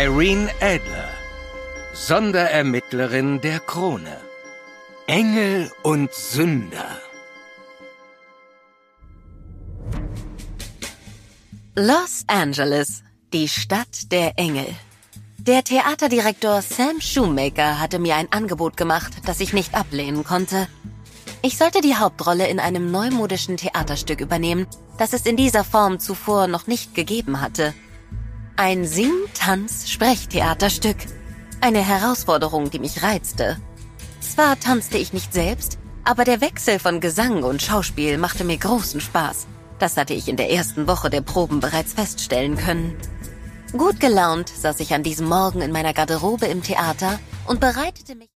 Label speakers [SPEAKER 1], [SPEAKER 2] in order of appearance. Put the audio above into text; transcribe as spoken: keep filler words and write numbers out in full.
[SPEAKER 1] Irene Adler, Sonderermittlerin der Krone. Engel und Sünder.
[SPEAKER 2] Los Angeles, die Stadt der Engel. Der Theaterdirektor Sam Shoemaker hatte mir ein Angebot gemacht, das ich nicht ablehnen konnte. Ich sollte die Hauptrolle in einem neumodischen Theaterstück übernehmen, das es in dieser Form zuvor noch nicht gegeben hatte. Ein Sing-, Tanz-, Sprechtheaterstück. Eine Herausforderung, die mich reizte. Zwar tanzte ich nicht selbst, aber der Wechsel von Gesang und Schauspiel machte mir großen Spaß. Das hatte ich in der ersten Woche der Proben bereits feststellen können. Gut gelaunt saß ich an diesem Morgen in meiner Garderobe im Theater und bereitete mich